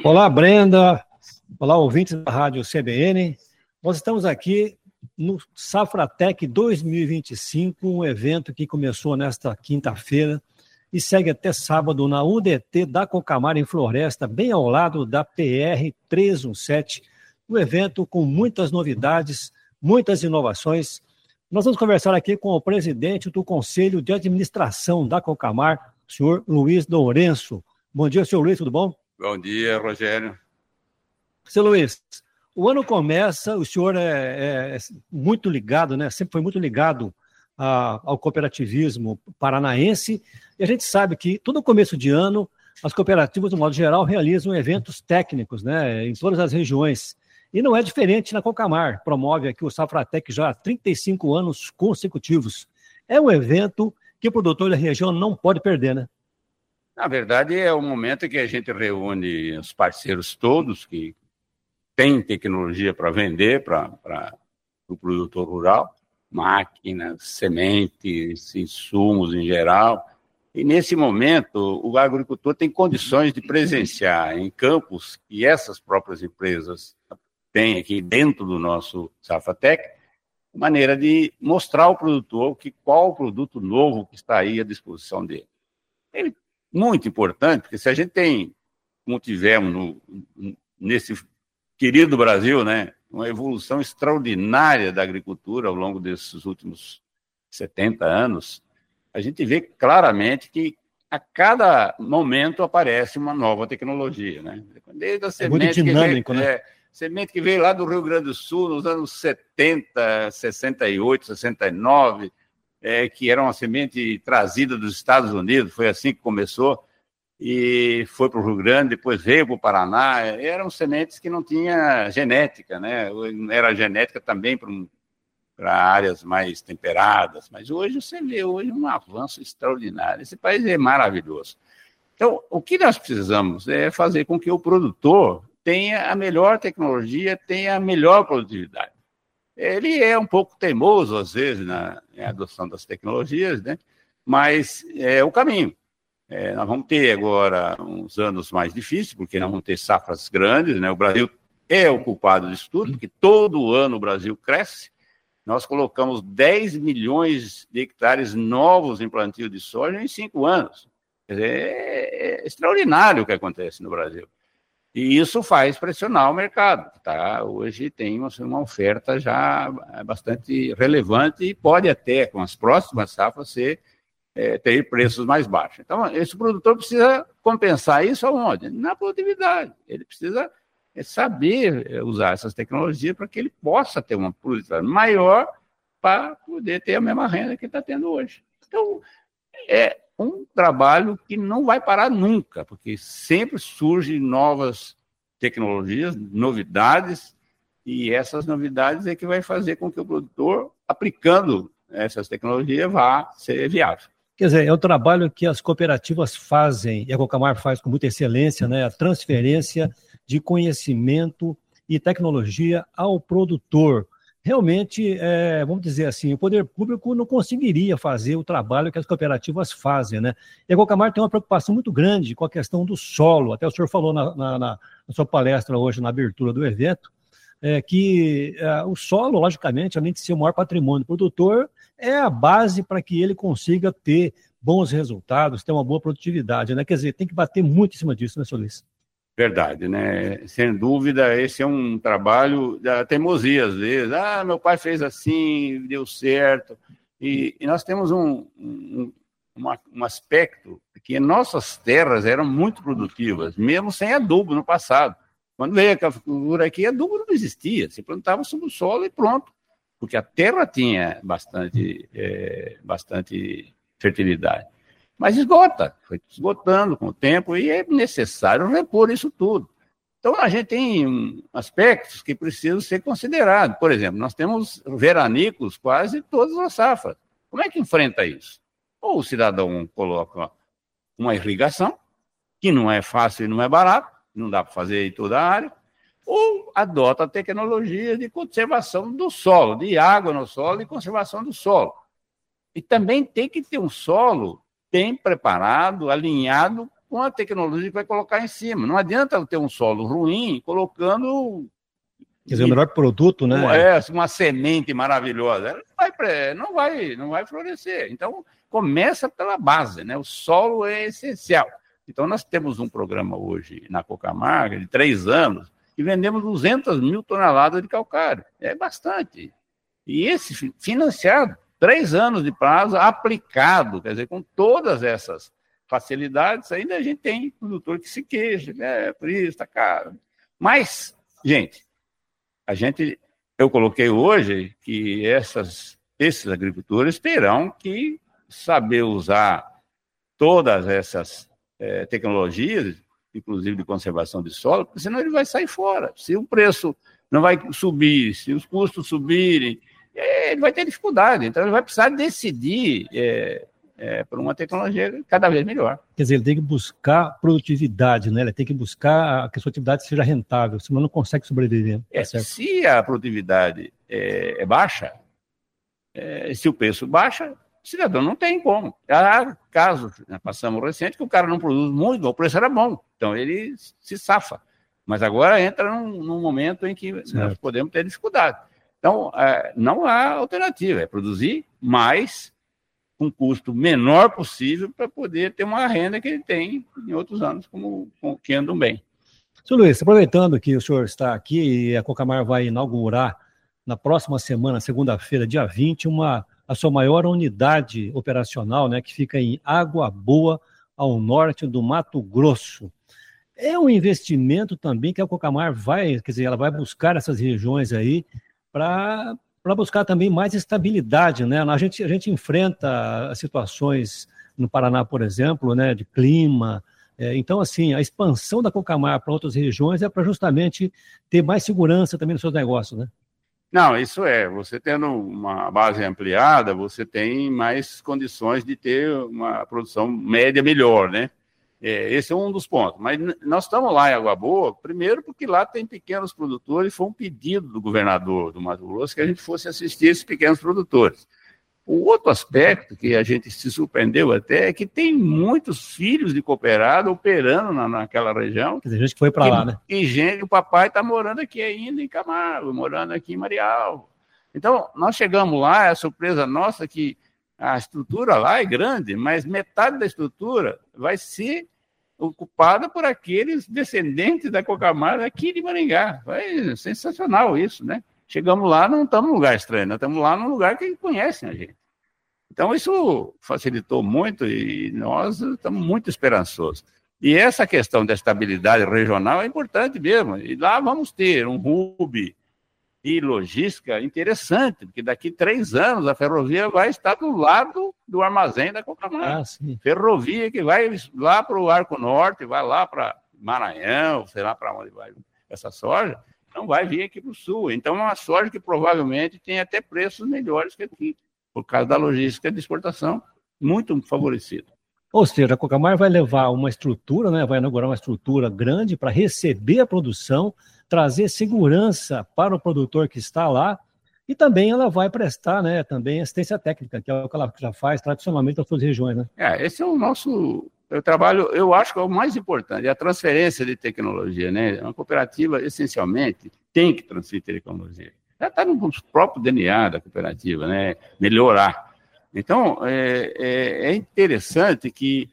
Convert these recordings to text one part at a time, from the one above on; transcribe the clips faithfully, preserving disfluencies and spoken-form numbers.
Olá, Brenda. Olá, ouvintes da Rádio C B N. Nós estamos aqui no Safratec dois mil e vinte e cinco, um evento que começou nesta quinta-feira e segue até sábado na U D T da Cocamar, em Floresta, bem ao lado da P R trezentos e dezessete. Um evento com muitas novidades, muitas inovações. Nós vamos conversar aqui com o presidente do Conselho de Administração da Cocamar, o senhor Luiz Lourenço. Bom dia, senhor Luiz, tudo bom? Bom dia, Rogério. Seu Luiz, o ano começa, o senhor é, é muito ligado, né? Sempre foi muito ligado a, ao cooperativismo paranaense, e a gente sabe que todo começo de ano as cooperativas, de modo geral, realizam eventos técnicos, né, em todas as regiões. E não é diferente na Cocamar, promove aqui o Safratec já há trinta e cinco anos consecutivos. É um evento que o produtor da região não pode perder, né? Na verdade, é o momento que a gente reúne os parceiros todos que têm tecnologia para vender para o produtor rural, máquinas, sementes, insumos em geral. E, nesse momento, o agricultor tem condições de presenciar em campos que essas próprias empresas têm aqui dentro do nosso Safratec, maneira de mostrar ao produtor que, qual o produto novo que está aí à disposição dele. Ele Muito importante, porque se a gente tem, como tivemos no, nesse querido Brasil, né, uma evolução extraordinária da agricultura ao longo desses últimos setenta anos, a gente vê claramente que a cada momento aparece uma nova tecnologia, né? Desde a semente, é muito dinâmico, que veio, né? É, semente que veio lá do Rio Grande do Sul nos anos setenta, sessenta e oito, sessenta e nove, É, que era uma semente trazida dos Estados Unidos, foi assim que começou, e foi para o Rio Grande, depois veio para o Paraná. Eram sementes que não tinham genética, né? Era genética também para um, para áreas mais temperadas, mas hoje você vê hoje um avanço extraordinário. Esse país é maravilhoso. Então, o que nós precisamos é fazer com que o produtor tenha a melhor tecnologia, tenha a melhor produtividade. Ele é um pouco teimoso, às vezes, na, na adoção das tecnologias, né? Mas é o caminho. É, nós vamos ter agora uns anos mais difíceis, porque nós vamos ter safras grandes, né? O Brasil é o culpado disso tudo, porque todo ano o Brasil cresce. Nós colocamos dez milhões de hectares novos em plantio de soja em cinco anos. Quer dizer, é, é extraordinário o que acontece no Brasil. E isso faz pressionar o mercado, tá? Hoje tem uma oferta já bastante relevante e pode até, com as próximas safras, ser, é, ter preços mais baixos. Então, esse produtor precisa compensar isso aonde? Na produtividade. Ele precisa saber usar essas tecnologias para que ele possa ter uma produtividade maior para poder ter a mesma renda que ele está tendo hoje. Então, é um trabalho que não vai parar nunca, porque sempre surgem novas tecnologias, novidades, e essas novidades é que vai fazer com que o produtor, aplicando essas tecnologias, vá ser viável. Quer dizer, é o trabalho que as cooperativas fazem, e a Cocamar faz com muita excelência, né? A transferência de conhecimento e tecnologia ao produtor. Realmente, é, vamos dizer assim, o poder público não conseguiria fazer o trabalho que as cooperativas fazem, né? E a Cocamar tem uma preocupação muito grande com a questão do solo. Até o senhor falou na, na, na sua palestra hoje, na abertura do evento, é, que é, o solo, logicamente, além de ser o maior patrimônio do produtor, é a base para que ele consiga ter bons resultados, ter uma boa produtividade, né? Quer dizer, tem que bater muito em cima disso, né, senhor Luiz? Verdade, né? Sem dúvida, esse é um trabalho da teimosia, às vezes. Ah, meu pai fez assim, deu certo. E, e nós temos um, um, uma, um aspecto que nossas terras eram muito produtivas, mesmo sem adubo no passado. Quando veio a cafeicultura aqui, adubo não existia. Se plantava sobre o solo e pronto. Porque a terra tinha bastante, é, bastante fertilidade. Mas esgota, foi esgotando com o tempo e é necessário repor isso tudo. Então, a gente tem aspectos que precisam ser considerados. Por exemplo, nós temos veranicos quase todas as safras. Como é que enfrenta isso? Ou o cidadão coloca uma irrigação, que não é fácil e não é barato, não dá para fazer em toda a área, ou adota a tecnologia de conservação do solo, de água no solo e conservação do solo. E também tem que ter um solo bem preparado, alinhado com a tecnologia que vai colocar em cima. Não adianta ter um solo ruim colocando... Quer dizer, o melhor produto, né? É, uma semente maravilhosa. Ela não vai, não vai, não vai florescer. Então, começa pela base, né? O solo é essencial. Então, nós temos um programa hoje na Cocamar, de três anos, e vendemos duzentas mil toneladas de calcário. É bastante. E esse financiado, três anos de prazo, aplicado, quer dizer, com todas essas facilidades, ainda a gente tem produtor que se queixa, né? Por isso está caro. Mas, gente, a gente, eu coloquei hoje que essas, esses agricultores terão que saber usar todas essas é, tecnologias, inclusive de conservação de solo, porque senão ele vai sair fora. Se o preço não vai subir, se os custos subirem, é, ele vai ter dificuldade. Então, ele vai precisar decidir é, é, por uma tecnologia cada vez melhor. Quer dizer, ele tem que buscar produtividade, né? Ele tem que buscar que a sua atividade seja rentável, senão não consegue sobreviver. É, tá certo? Se a produtividade é, é baixa, é, se o preço baixa, o cidadão não tem como. Há casos, né, passamos recente, que o cara não produz muito, o preço era bom, então ele se safa. Mas agora entra num, num momento em que certo. Nós podemos ter dificuldade. Então, é, não há alternativa, é produzir mais, com um custo menor possível, para poder ter uma renda que ele tem em outros anos, como, como que andam bem. Senhor Luiz, aproveitando que o senhor está aqui e a Cocamar vai inaugurar na próxima semana, segunda-feira, dia vinte, uma, a sua maior unidade operacional, né, que fica em Água Boa, ao norte do Mato Grosso. É um investimento também que a Cocamar vai, quer dizer, ela vai buscar essas regiões aí para para buscar também mais estabilidade, né? A gente, a gente enfrenta situações no Paraná, por exemplo, né, de clima. É, então, assim, a expansão da Cocamar para outras regiões é para justamente ter mais segurança também nos seus negócios, né? Não, isso é. Você tendo uma base ampliada, você tem mais condições de ter uma produção média melhor, né? É, esse é um dos pontos. Mas nós estamos lá em Água Boa, primeiro porque lá tem pequenos produtores, foi um pedido do governador do Mato Grosso que a gente fosse assistir esses pequenos produtores. O outro aspecto que a gente se surpreendeu até é que tem muitos filhos de cooperado operando na, naquela região. Quer dizer, gente que foi para lá, né? E gente, o papai está morando aqui ainda em Camargo, morando aqui em Marial. Então, nós chegamos lá, a surpresa nossa que a estrutura lá é grande, mas metade da estrutura vai ser ocupada por aqueles descendentes da Cocamar aqui de Maringá. É sensacional isso, né? Chegamos lá, não estamos num lugar estranho, nós estamos lá num lugar que conhecem a gente. Então, isso facilitou muito e nós estamos muito esperançosos. E essa questão da estabilidade regional é importante mesmo. E lá vamos ter um hub e logística interessante, porque daqui três anos a ferrovia vai estar do lado do armazém da Cocamar. Ah, sim. Ferrovia que vai lá para o Arco Norte, vai lá para Maranhão, sei lá para onde vai essa soja, não vai vir aqui para o sul. Então é uma soja que provavelmente tem até preços melhores que aqui, por causa da logística de exportação, muito favorecida. Ou seja, a Cocamar vai levar uma estrutura, né, vai inaugurar uma estrutura grande para receber a produção, trazer segurança para o produtor que está lá e também ela vai prestar, né, também assistência técnica, que é o que ela já faz tradicionalmente nas suas regiões, né? É, esse é o nosso eu trabalho, eu acho que é o mais importante, é a transferência de tecnologia, né? Uma cooperativa, essencialmente, tem que transferir tecnologia. Já está no próprio D N A da cooperativa, né? Melhorar. Então, é, é, é interessante que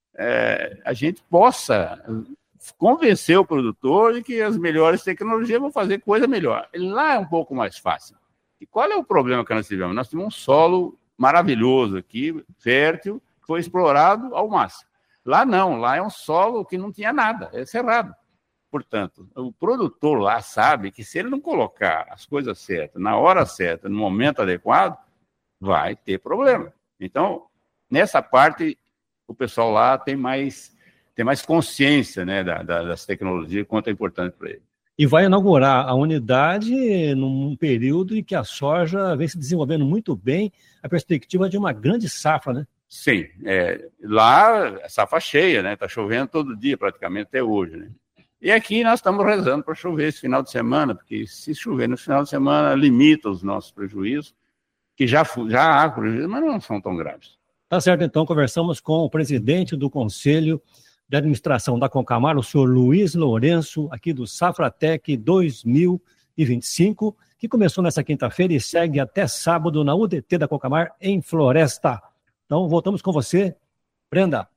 é, a gente possa convencer o produtor de que as melhores tecnologias vão fazer coisa melhor. Lá é um pouco mais fácil. E qual é o problema que nós tivemos? Nós tivemos um solo maravilhoso aqui, fértil, que foi explorado ao máximo. Lá não, lá é um solo que não tinha nada, é cerrado. Portanto, o produtor lá sabe que se ele não colocar as coisas certas, na hora certa, no momento adequado, vai ter problema. Então, nessa parte, o pessoal lá tem mais, tem mais consciência, né, da, da, das tecnologias, quanto é importante para ele. E vai inaugurar a unidade num período em que a soja vem se desenvolvendo muito bem, a perspectiva de uma grande safra, né? Sim, é, lá é safra cheia, né? Está chovendo todo dia, praticamente, até hoje, né? E aqui nós estamos rezando para chover esse final de semana, porque se chover no final de semana, limita os nossos prejuízos, que já, já há prejuízos, mas não são tão graves. Tá certo, então, conversamos com o presidente do Conselho de administração da Concamar, o senhor Luiz Lourenço, aqui do Safratec dois mil e vinte e cinco, que começou nessa quinta-feira e segue até sábado na U D T da Concamar, em Floresta. Então, voltamos com você, Brenda.